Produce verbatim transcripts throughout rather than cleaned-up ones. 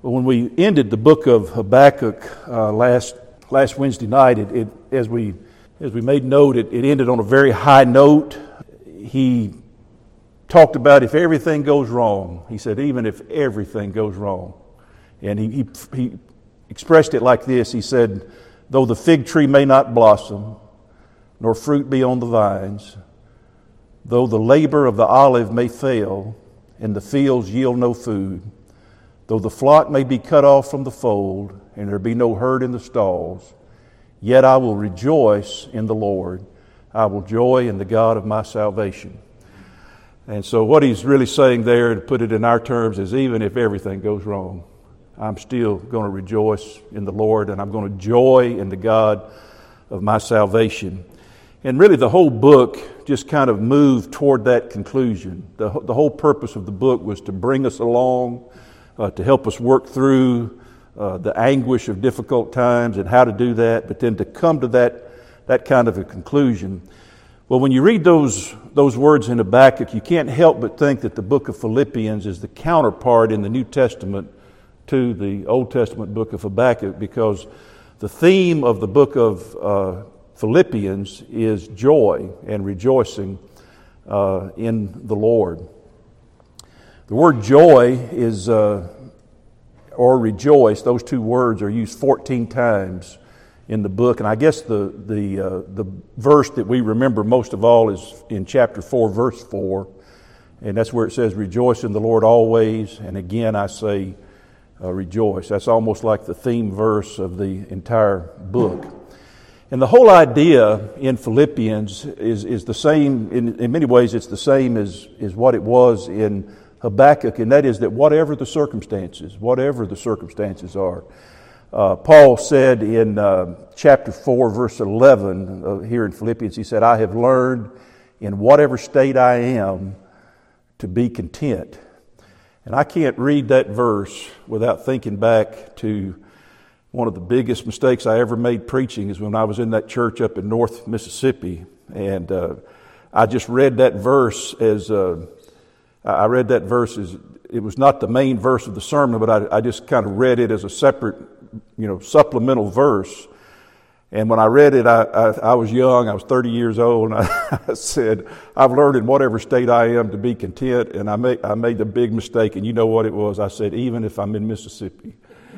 Well, when we ended the book of Habakkuk uh, last last Wednesday night, it, it as we as we made note, it, it ended on a very high note. He talked about if everything goes wrong. He said, even if everything goes wrong, and he he, he expressed it like this. He said, though the fig tree may not blossom, nor fruit be on the vines, though the labor of the olive may fail, and the fields yield no food, though the flock may be cut off from the fold, and there be no herd in the stalls, yet I will rejoice in the Lord. I will joy in the God of my salvation. And so what he's really saying there, to put it in our terms, is even if everything goes wrong, I'm still going to rejoice in the Lord, and I'm going to joy in the God of my salvation. And really the whole book just kind of moved toward that conclusion. The, the whole purpose of the book was to bring us along, Uh, to help us work through uh, the anguish of difficult times and how to do that, but then to come to that that kind of a conclusion. Well, when you read those those words in Habakkuk, you can't help but think that the book of Philippians is the counterpart in the New Testament to the Old Testament book of Habakkuk, because the theme of the book of uh, Philippians is joy and rejoicing uh, in the Lord. The word joy is, uh, or rejoice, those two words are used fourteen times in the book. And I guess the the uh, the verse that we remember most of all is in chapter four, verse four. And that's where it says, rejoice in the Lord always. And again, I say, uh, rejoice. That's almost like the theme verse of the entire book. And the whole idea in Philippians is, is the same, in, in many ways it's the same as, as what it was in Habakkuk, and that is that whatever the circumstances, whatever the circumstances are, uh, Paul said in uh, chapter four, verse eleven, uh, here in Philippians, he said, I have learned in whatever state I am to be content. And I can't read that verse without thinking back to one of the biggest mistakes I ever made preaching is when I was in that church up in North Mississippi. And uh, I just read that verse as... Uh, I read that verse as, it was not the main verse of the sermon, but I, I just kind of read it as a separate, you know, supplemental verse. And when I read it, I, I, I was young, I was thirty years old, and I, I said, I've learned in whatever state I am to be content, and I made, I made the big mistake, and you know what it was? I said, even if I'm in Mississippi.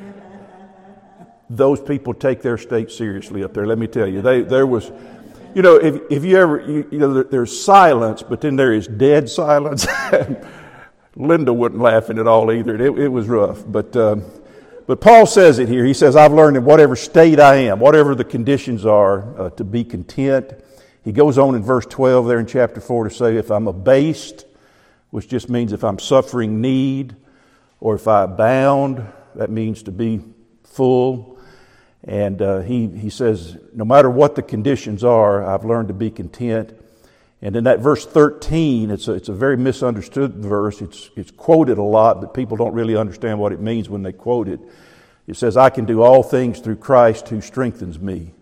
Those people take their state seriously up there, let me tell you. They, there was... You know, if if you ever, you, you know, there, there's silence, but then there is dead silence. Linda wasn't laughing at all either. It, it was rough. But um, but Paul says it here. He says, I've learned in whatever state I am, whatever the conditions are, uh, to be content. He goes on in verse twelve there in chapter four to say, if I'm abased, which just means if I'm suffering need, or if I abound, that means to be full. And uh, he, he says, no matter what the conditions are, I've learned to be content. And in that verse thirteen, it's a, it's a very misunderstood verse. It's, it's quoted a lot, but people don't really understand what it means when they quote it. It says, I can do all things through Christ who strengthens me.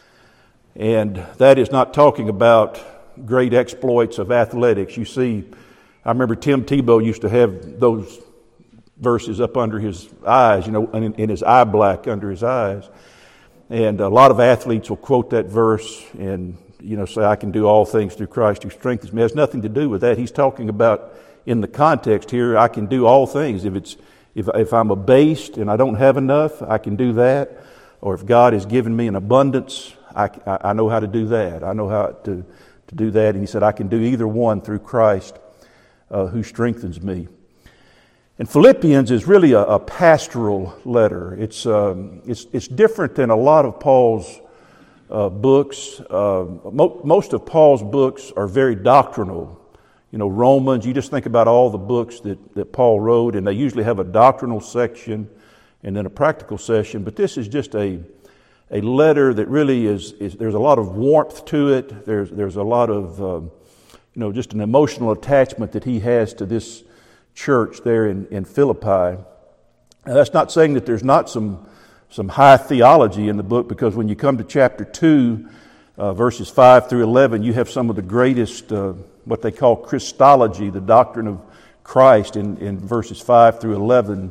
And that is not talking about great exploits of athletics. You see, I remember Tim Tebow used to have those verses up under his eyes, you know, in, in his eye black under his eyes. And a lot of athletes will quote that verse and, you know, say, I can do all things through Christ who strengthens me. It has nothing to do with that. He's talking about, in the context here, I can do all things. If it's if if I'm abased and I don't have enough, I can do that. Or if God has given me an abundance, I, I, I know how to do that. I know how to, to do that. And he said, I can do either one through Christ uh, who strengthens me. And Philippians is really a, a pastoral letter. It's, um, it's it's different than a lot of Paul's uh, books. Uh, mo- most of Paul's books are very doctrinal. You know, Romans, you just think about all the books that, that Paul wrote, and they usually have a doctrinal section and then a practical section. But this is just a a letter that really is, is there's a lot of warmth to it. There's, there's a lot of, um, you know, just an emotional attachment that he has to this church there in, in Philippi. Now, that's not saying that there's not some some high theology in the book, because when you come to chapter two, uh, verses five through eleven, you have some of the greatest, uh, what they call Christology, the doctrine of Christ in, in verses five through eleven.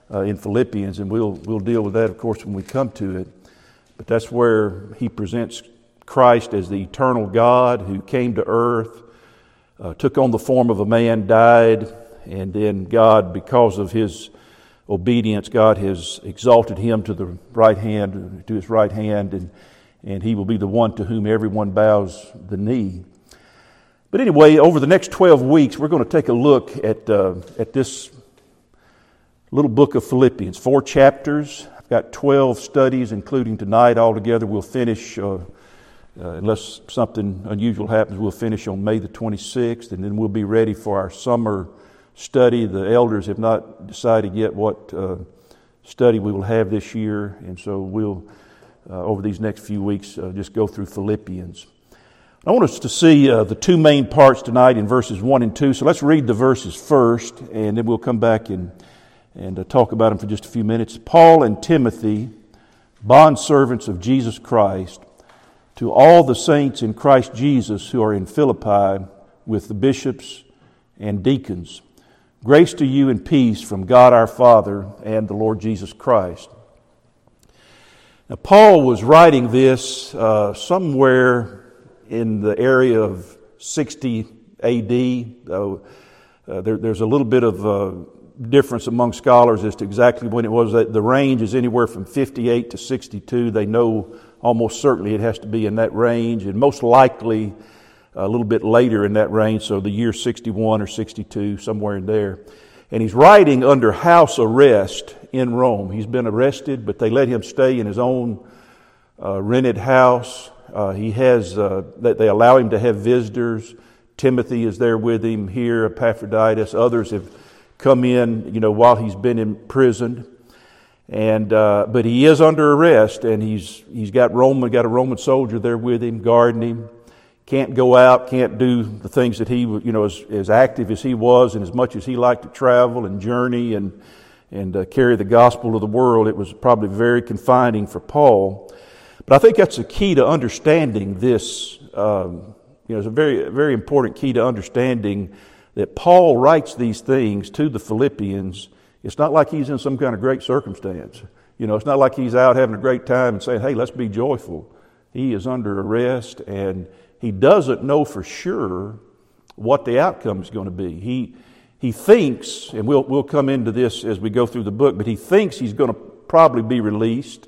uh, in Philippians, and we'll we'll deal with that, of course, when we come to it. But that's where he presents Christ as the eternal God who came to earth, uh, took on the form of a man, died, and then God, because of his obedience, God has exalted him to the right hand, to his right hand, and and he will be the one to whom everyone bows the knee. But anyway, over the next twelve weeks, we're going to take a look at uh, at this little book of Philippians. Four chapters. I've got twelve studies, including tonight altogether. We'll finish, uh, uh, unless something unusual happens, we'll finish on May the twenty-sixth, and then we'll be ready for our summer study. The elders have not decided yet what uh, study we will have this year, and so we'll, uh, over these next few weeks, uh, just go through Philippians. I want us to see uh, the two main parts tonight in verses one and two. So let's read the verses first, and then we'll come back and, and uh, talk about them for just a few minutes. Paul and Timothy, bondservants of Jesus Christ, to all the saints in Christ Jesus who are in Philippi with the bishops and deacons. Grace to you and peace from God our Father and the Lord Jesus Christ. Now, Paul was writing this uh, somewhere in the area of sixty A D. Uh, uh, there, there's a little bit of uh, difference among scholars as to exactly when it was. The range is anywhere from fifty-eight to sixty-two. They know almost certainly it has to be in that range, and most likely a little bit later in that range, so the year sixty-one or sixty-two, somewhere in there. And he's writing under house arrest in Rome. He's been arrested, but they let him stay in his own uh, rented house. Uh, he has, uh, they allow him to have visitors. Timothy is there with him here, Epaphroditus. Others have come in, you know, while he's been imprisoned. And, uh, but he is under arrest, and he's, he's got Roman, got a Roman soldier there with him, guarding him. Can't go out, can't do the things that he, you know, as, as active as he was and as much as he liked to travel and journey and, and uh, carry the gospel to the world. It was probably very confining for Paul. But I think that's a key to understanding this. Um, you know, it's a very, very important key to understanding that Paul writes these things to the Philippians. It's not like he's in some kind of great circumstance. You know, it's not like he's out having a great time and saying, hey, let's be joyful. He is under arrest, and he doesn't know for sure what the outcome is going to be. He he thinks, and we'll we'll come into this as we go through the book, but he thinks he's going to probably be released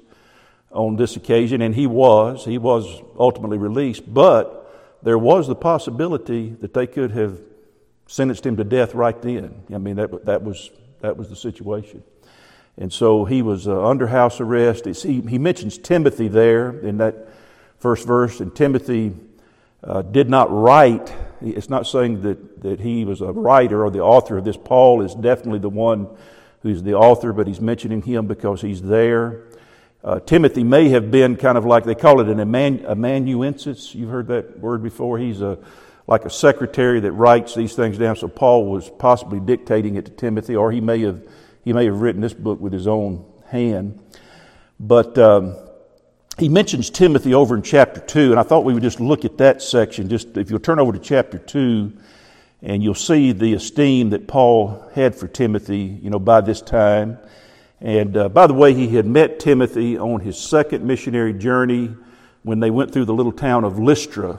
on this occasion, and he was. He was ultimately released, but there was the possibility that they could have sentenced him to death right then. I mean, that that was that was the situation. And so he was uh, under house arrest. It's, he, he mentions Timothy there in that first verse, and Timothy uh, did not write. It's not saying that, that he was a writer or the author of this. Paul is definitely the one who's the author, but he's mentioning him because he's there. Uh, Timothy may have been kind of like, they call it an aman, amanuensis. You've heard that word before. He's a like a secretary that writes these things down. So Paul was possibly dictating it to Timothy, or he may have he may have written this book with his own hand. But um, he mentions Timothy over in chapter two, and I thought we would just look at that section. Just if you'll turn over to chapter two, and you'll see the esteem that Paul had for Timothy, you know, by this time. And uh, by the way, he had met Timothy on his second missionary journey when they went through the little town of Lystra.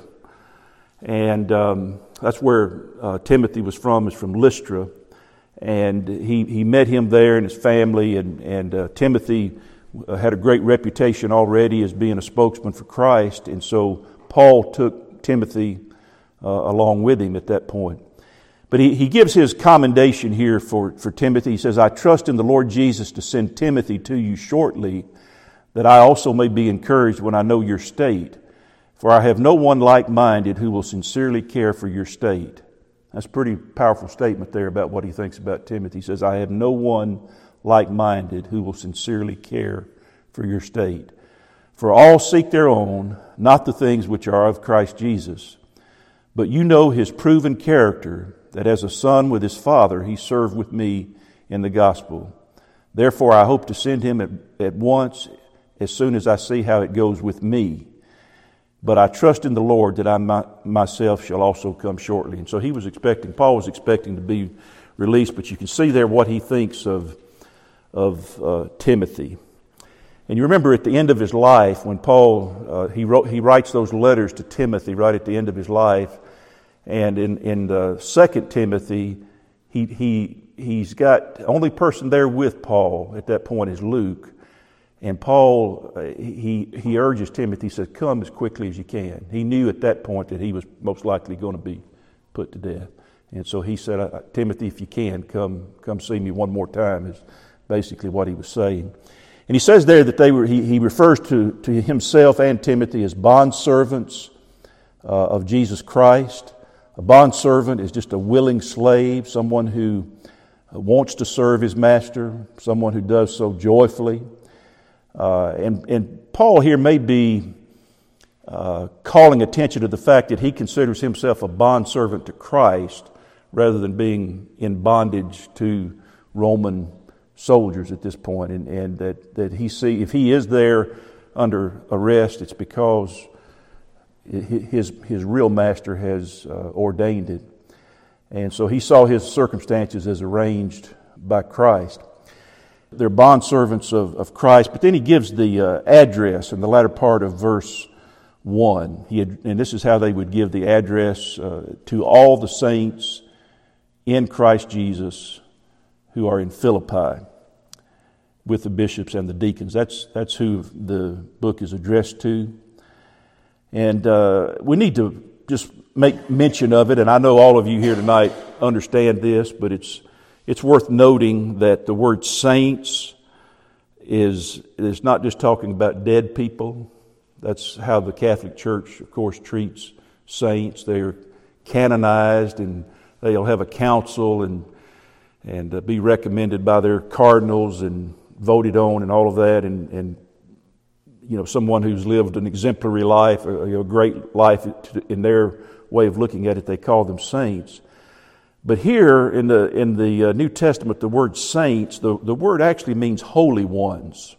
And um, that's where uh, Timothy was from, is from Lystra. And he, he met him there and his family. And, and uh, Timothy had a great reputation already as being a spokesman for Christ. And so Paul took Timothy uh, along with him at that point. But he, he gives his commendation here for, for Timothy. He says, I trust in the Lord Jesus to send Timothy to you shortly, that I also may be encouraged when I know your state. For I have no one like-minded who will sincerely care for your state. That's a pretty powerful statement there about what he thinks about Timothy. He says, I have no one like-minded who will sincerely care for your state. For all seek their own, not the things which are of Christ Jesus. But you know his proven character, that as a son with his father, he served with me in the gospel. Therefore, I hope to send him at, at once, as soon as I see how it goes with me. But I trust in the Lord that I my, myself shall also come shortly. And so he was expecting, Paul was expecting to be released, but you can see there what he thinks of, of uh, Timothy. And you remember at the end of his life, when Paul, uh, he wrote, he writes those letters to Timothy right at the end of his life. And in, in the Second Timothy, he, he, he's got, the only person there with Paul at that point is Luke. And Paul, uh, he, he urges Timothy, he says, come as quickly as you can. He knew at that point that he was most likely going to be put to death. And so he said, Timothy, if you can, come, come see me one more time, is basically what he was saying. And he says there that they were, he, he refers to, to himself and Timothy as bondservants uh, of Jesus Christ. A bondservant is just a willing slave, someone who wants to serve his master, someone who does so joyfully. Uh, and, and Paul here may be uh, calling attention to the fact that he considers himself a bondservant to Christ rather than being in bondage to Roman soldiers at this point, and, and that, that he see if he is there under arrest, it's because his his real master has uh, ordained it, and so he saw his circumstances as arranged by Christ. They're bondservants of, of Christ, but then he gives the uh, address in the latter part of verse one. He had, and this is how they would give the address uh, to all the saints in Christ Jesus who are in Philippi, with the bishops and the deacons. That's that's who the book is addressed to. And uh, we need to just make mention of it, and I know all of you here tonight understand this, but it's it's worth noting that the word saints is, is not just talking about dead people. That's how the Catholic Church, of course, treats saints. They're canonized, and they'll have a council and and uh, be recommended by their cardinals and voted on and all of that, and, and you know, someone who's lived an exemplary life, a, a great life in their way of looking at it, they call them saints. But here in the in the uh, New Testament, the word saints, the, the word actually means holy ones.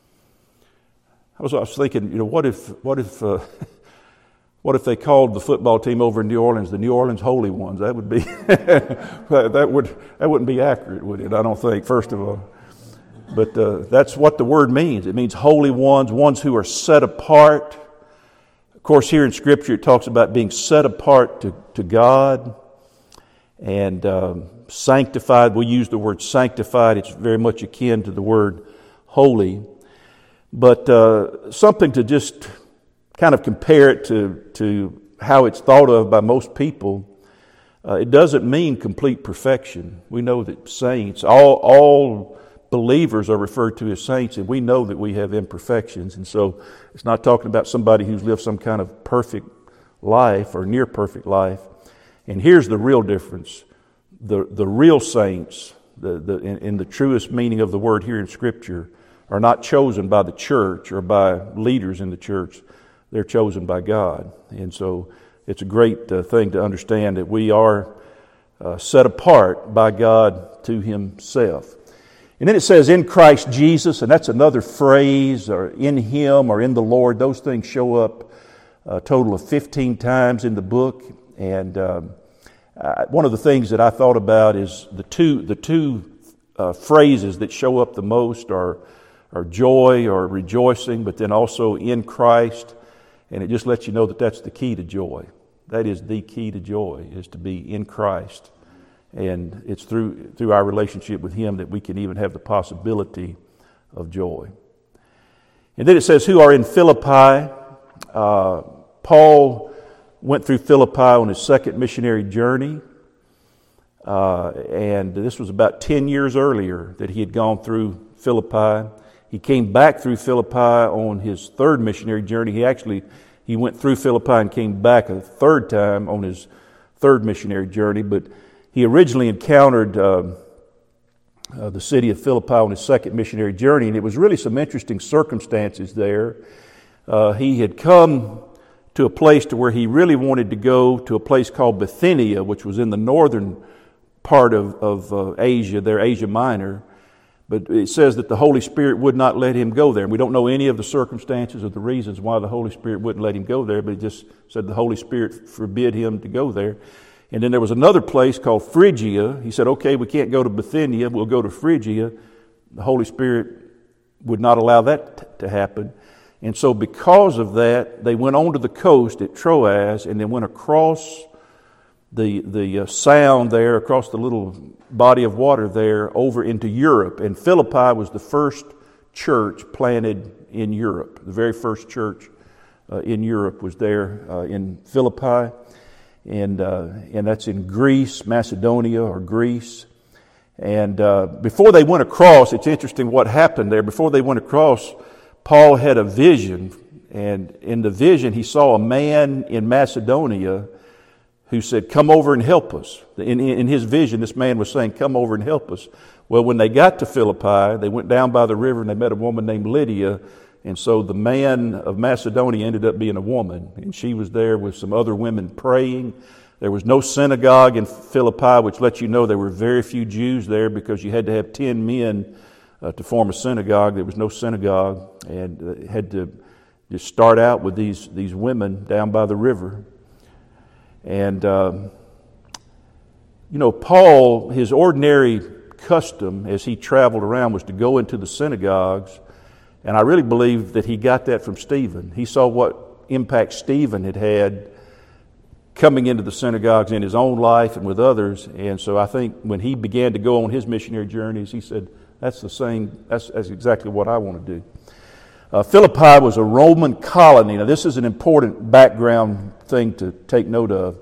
I was, I was thinking, you know, what if what if uh, What if they called the football team over in New Orleans the New Orleans Holy Ones? That would be that would that wouldn't be accurate, would it? I don't think. First of all, but uh, that's what the word means. It means holy ones, ones who are set apart. Of course, here in Scripture, it talks about being set apart to to God and um, sanctified. We use the word sanctified. It's very much akin to the word holy, but uh, something to just kind of compare it to, to how it's thought of by most people. Uh, it doesn't mean complete perfection. We know that saints, all, all believers are referred to as saints, and we know that we have imperfections. And so it's not talking about somebody who's lived some kind of perfect life or near perfect life. And here's the real difference. The, the real saints, the, the, in, in the truest meaning of the word here in Scripture, are not chosen by the church or by leaders in the church. They're chosen by God. And so it's a great uh, thing to understand that we are uh, set apart by God to Himself. And then it says, in Christ Jesus, and that's another phrase, or in Him or in the Lord. Those things show up a total of fifteen times in the book. And um, uh, one of the things that I thought about is the two, the two uh, phrases that show up the most are, are joy or rejoicing, but then also in Christ. And it just lets you know that that's the key to joy. That is the key to joy, is to be in Christ. And it's through through our relationship with Him that we can even have the possibility of joy. And then it says, who are in Philippi. Uh, Paul went through Philippi on his second missionary journey. Uh, and this was about ten years earlier that he had gone through Philippi. He came back through Philippi on his third missionary journey. He actually, he went through Philippi and came back a third time on his third missionary journey. But he originally encountered uh, uh, the city of Philippi on his second missionary journey, and it was really some interesting circumstances there. Uh, he had come to a place to where he really wanted to go to a place called Bithynia, which was in the northern part of, of uh, Asia, there, Asia Minor. But it says that the Holy Spirit would not let him go there. And we don't know any of the circumstances or the reasons why the Holy Spirit wouldn't let him go there, but it just said the Holy Spirit forbid him to go there. And then there was another place called Phrygia. He said, okay, we can't go to Bithynia, we'll go to Phrygia. the Holy Spirit would not allow that t- to happen. And so because of that, they went onto the coast at Troas and then went across the the uh, sound there, across the little body of water there, over into Europe. And Philippi was the first church planted in Europe. The very first church uh, in Europe was there uh, in Philippi. And uh, and that's in Greece, Macedonia or Greece. And uh, before they went across, it's interesting what happened there. Before they went across, Paul had a vision. And in the vision, he saw a man in Macedonia who said, "Come over and help us." In, in his vision, this man was saying, "Come over and help us." Well, when they got to Philippi, they went down by the river and they met a woman named Lydia. And so the man of Macedonia ended up being a woman. And she was there with some other women praying. There was no synagogue in Philippi, which lets you know there were very few Jews there because you had to have ten men uh, to form a synagogue. There was no synagogue. And uh, had to just start out with these, these women down by the river. And, um, you know, Paul, his ordinary custom as he traveled around was to go into the synagogues. And I really believe that he got that from Stephen. He saw what impact Stephen had had coming into the synagogues in his own life and with others. And so I think when he began to go on his missionary journeys, he said, that's the same, that's, that's exactly what I want to do. Uh, Philippi was a Roman colony. Now, this is an important background thing to take note of.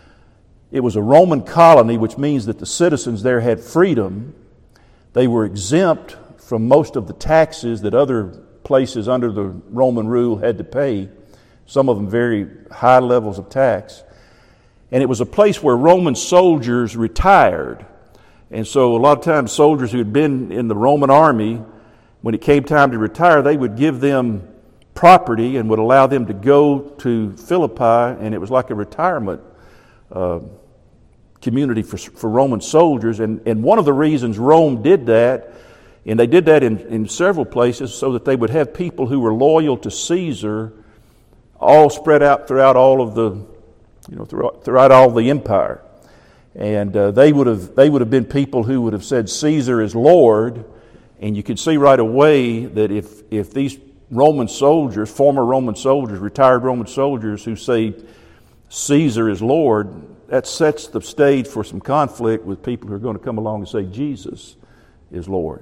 It was a Roman colony, which means that the citizens there had freedom. They were exempt from most of the taxes that other places under the Roman rule had to pay, some of them very high levels of tax. And it was a place where Roman soldiers retired. And so a lot of times soldiers who had been in the Roman army, when it came time to retire, they would give them property and would allow them to go to Philippi, and it was like a retirement uh, community for, for Roman soldiers. And, and one of the reasons Rome did that, and they did that in, in several places, so that they would have people who were loyal to Caesar all spread out throughout all of the, you know, throughout, throughout all the empire. And uh, they would have they would have been people who would have said Caesar is Lord. And you can see right away that if if these Roman soldiers, former Roman soldiers, retired Roman soldiers who say Caesar is Lord, that sets the stage for some conflict with people who are going to come along and say Jesus is Lord.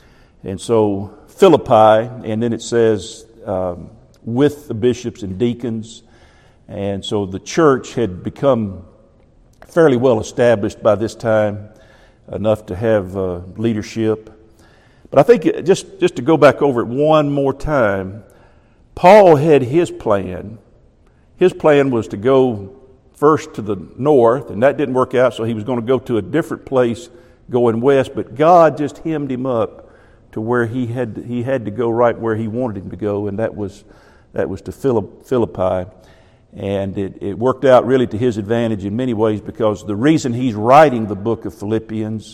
And so Philippi, and then it says um, with the bishops and deacons. And so the church had become fairly well established by this time, enough to have uh, leadership. But I think just, just to go back over it one more time, Paul had his plan. His plan was to go first to the north, and that didn't work out, so he was going to go to a different place going west. But God just hemmed him up to where he had he had to go right where he wanted him to go, and that was that was to Philippi. And it, it worked out really to his advantage in many ways, because the reason he's writing the book of Philippians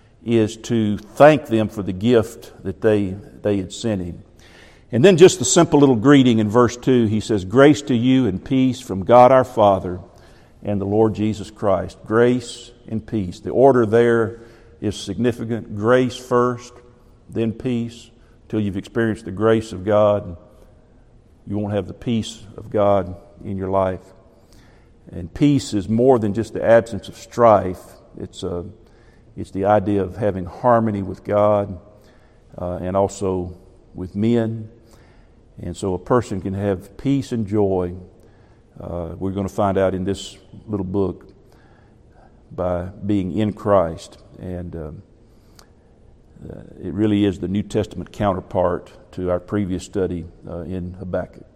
is to thank them for the gift that they they had sent him. And then just the simple little greeting in verse two, he says, "Grace to you and peace from God our Father and the Lord Jesus Christ." Grace and peace. The order there is significant. Grace first, then peace, till you've experienced the grace of God. You won't have the peace of God in your life. And peace is more than just the absence of strife. It's a It's the idea of having harmony with God uh, and also with men. And so a person can have peace and joy. Uh, we're going to find out in this little book by being in Christ. And um, uh, it really is the New Testament counterpart to our previous study uh, in Habakkuk.